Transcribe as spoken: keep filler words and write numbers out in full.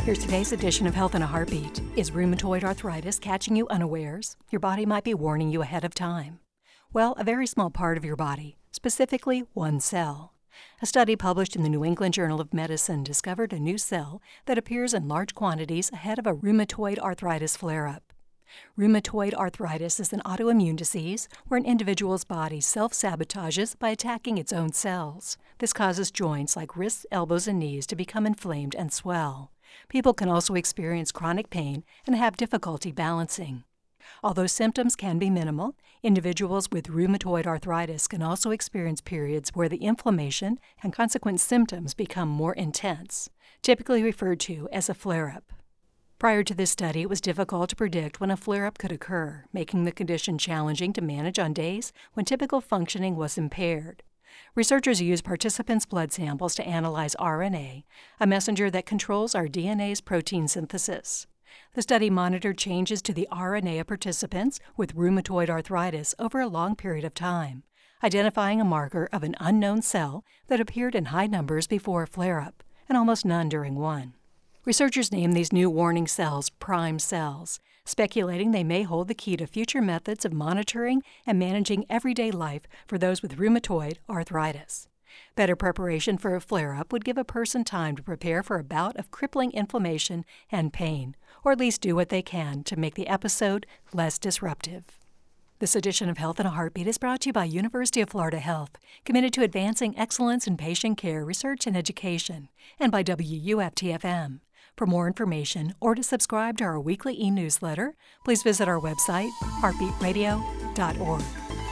Here's today's edition of Health in a Heartbeat. Is rheumatoid arthritis catching you unawares? Your body might be warning you ahead of time. Well, a very small part of your body, specifically one cell. A study published in the New England Journal of Medicine discovered a new cell that appears in large quantities ahead of a rheumatoid arthritis flare-up. Rheumatoid arthritis is an autoimmune disease where an individual's body self-sabotages by attacking its own cells. This causes joints like wrists, elbows, and knees to become inflamed and swell. People can also experience chronic pain and have difficulty balancing. Although symptoms can be minimal, individuals with rheumatoid arthritis can also experience periods where the inflammation and consequent symptoms become more intense, typically referred to as a flare-up. Prior to this study, it was difficult to predict when a flare-up could occur, making the condition challenging to manage on days when typical functioning was impaired. Researchers used participants' blood samples to analyze R N A, a messenger that controls our D N A's protein synthesis. The study monitored changes to the R N A of participants with rheumatoid arthritis over a long period of time, identifying a marker of an unknown cell that appeared in high numbers before a flare-up, and almost none during one. Researchers named these new warning cells prime cells, speculating they may hold the key to future methods of monitoring and managing everyday life for those with rheumatoid arthritis. Better preparation for a flare-up would give a person time to prepare for a bout of crippling inflammation and pain, or at least do what they can to make the episode less disruptive. This edition of Health in a Heartbeat is brought to you by University of Florida Health, committed to advancing excellence in patient care, research, and education, and by W U F T F M. For more information or to subscribe to our weekly e-newsletter, please visit our website, heartbeat radio dot org.